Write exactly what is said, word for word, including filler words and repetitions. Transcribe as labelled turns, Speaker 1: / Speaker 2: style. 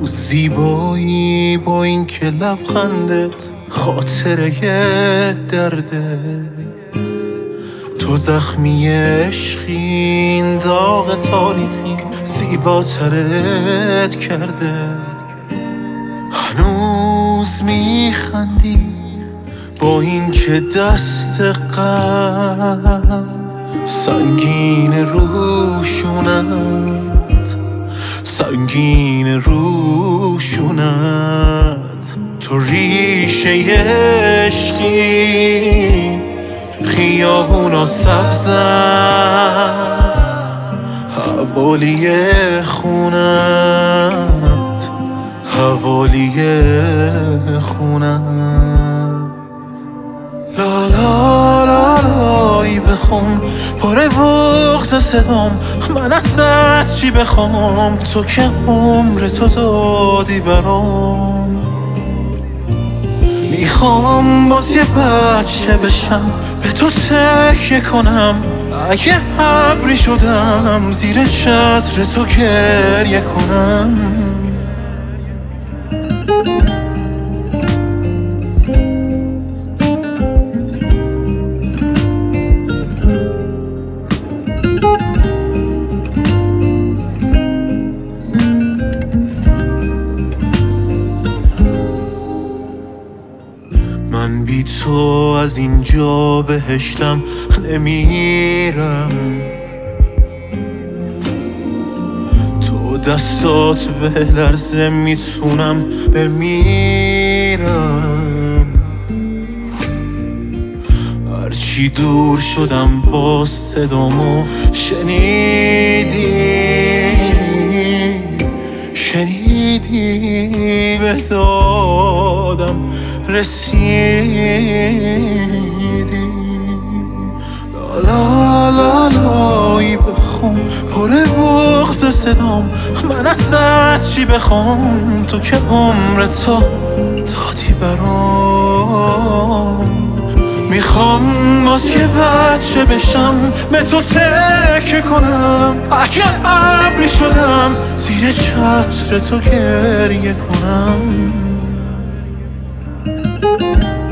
Speaker 1: زیبایی با این که لبخندت خاطره درده، تو زخمی عشقی این داغ تاریخی زیباترت کرده. هنوز میخندی با این که دست غم سنگین روشونت، سنگین روشونت. تو ریشه عشقی خیابونا سبزن، حوالی خونت، حوالی خونت. لا لا لا لایی بخون پاره بغض صدام، من ازت چی بخوام تو که عمر تو دادی برام. میخوام باز یه بچه بشم به تو تکیه کنم، اگه ابری شدم زیر چتر تو گریه کنم. من بی تو از اینجا بهشتم نمیرم، تو دستات به لرزه میتونم بمیرم. هرچی دور شدم باز صدامو شنیدی، شنیدی به دادم رسیدی. لا لا لایی بخون پره بغض صدام، من ازت چی بخوام تو که عمر تو دادی برام. میخوام باز یه بچه بشم به تو تکیه کنم، اگه ابری شدم زیر چتر تو گریه کنم.